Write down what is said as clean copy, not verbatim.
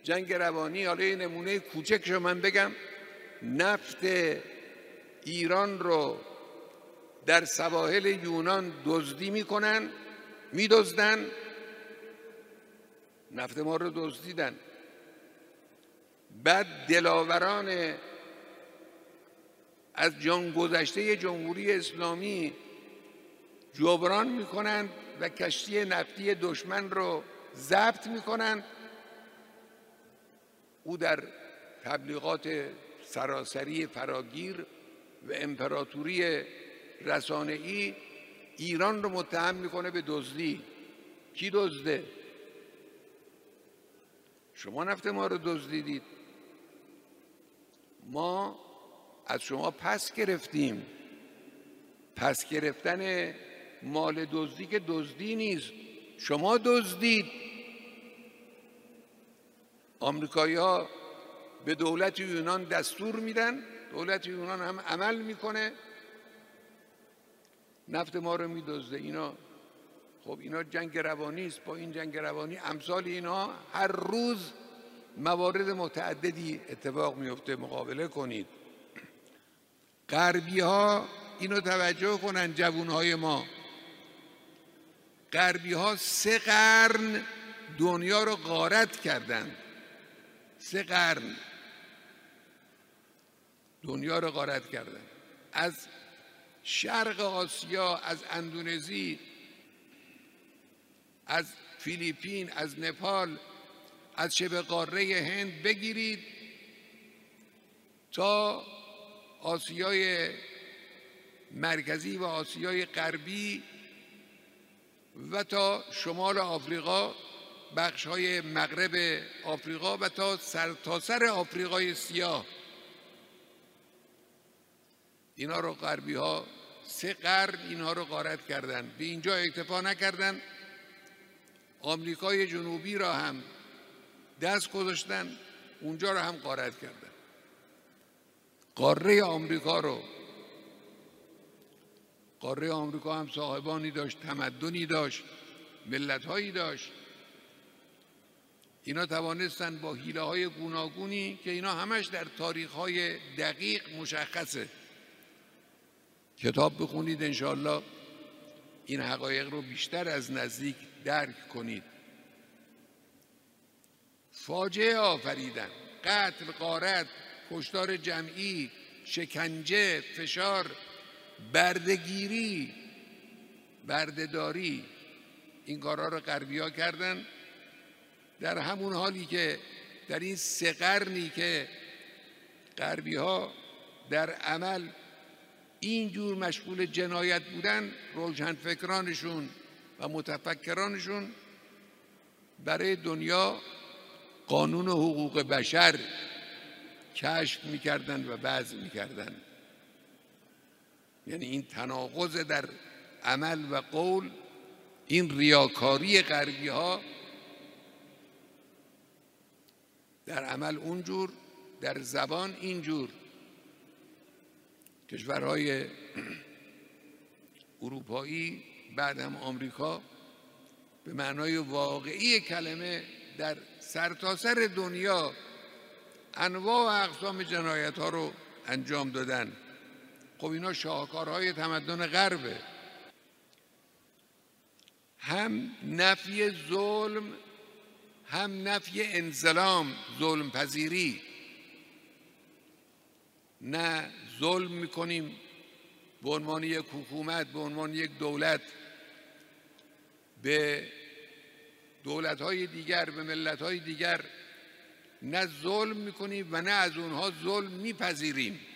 جنگ روانی. حالا یه نمونه کوچکشو من بگم، نفت ایران رو در سواحل یونان دزدی میکنن، میدزدن، نفت ما رو دزدیدن. بعد دلاوران از جان گذشته جمهوری اسلامی جبران میکنند و کشتی نفتی دشمن رو ضبط میکنند. او در تبلیغات سراسری فراگیر و امپراتوری رسانه‌ای ایران رو متهم میکنه به دزدی. کی دزده؟ شما نفت ما رو دزدیدید، ما از شما پس گرفتیم. پس گرفتن مال دزدی که دزدی نیست، شما دزدید. آمریکایی‌ها به دولت یونان دستور میدن، دولت یونان هم عمل میکنه، نفت ما رو میدزده. اینا جنگ روانی است. با این جنگ روانی امثال اینا هر روز موارد متعددی اتفاق میفته. مقابله کنید. غربی ها اینو توجه کنن، جوانهای ما. غربی ها 3 قرن دنیا رو غارت کردن. 3 قرن دنیا رو غارت کردن. از شرق آسیا، از اندونزی، از فیلیپین، از نپال، از شبه قاره هند بگیرید تا آسیای مرکزی و آسیای غربی و تا شمال آفریقا، بخش‌های مغرب آفریقا و تا سر آفریقای سیاه. اینا رو غربی ها 3 قرن اینها رو غارت کردن. به اینجا اکتفا نکردن، آمریکای جنوبی را هم دست گذاشتن، اونجا را هم غارت کردن. قاره آمریکا هم صاحبانی داشت، تمدنی داشت، ملت‌هایی داشت. اینا توانستن با حیله‌های گوناگونی که اینا همش در تاریخ‌های دقیق مشخصه، کتاب بخونید انشاءالله این حقایق رو بیشتر از نزدیک درک کنید. فاجعه آفریدن، قتل، غارت، کشتار جمعی، شکنجه، فشار، بردهگیری، بردهداری، این کارها رو غربی‌ها کردن. در همون حالی که در این 3 قرنی که غربی‌ها در عمل اینجور مشغول جنایت بودن، روشنفکرانشون و متفکرانشون برای دنیا قانون حقوق بشر کشف میکردن و وضع میکردن. یعنی این تناقض در عمل و قول، این ریاکاری غربی ها در عمل اونجور، در زبان اینجور. کشورهای اروپایی بعد هم آمریکا به معنای واقعی کلمه در سرتاسر دنیا انواع و اقسام جنایت ها رو انجام دادن. خب اینا شاهکارهای تمدن غربه. هم نفی ظلم، هم نفی انظلام، ظلم پذیری. نه ظلم میکنیم به عنوان یک حکومت، به عنوان یک دولت به دولت‌های دیگر، به ملت‌های دیگر، نه ظلم میکنیم و نه از اونها ظلم میپذیریم.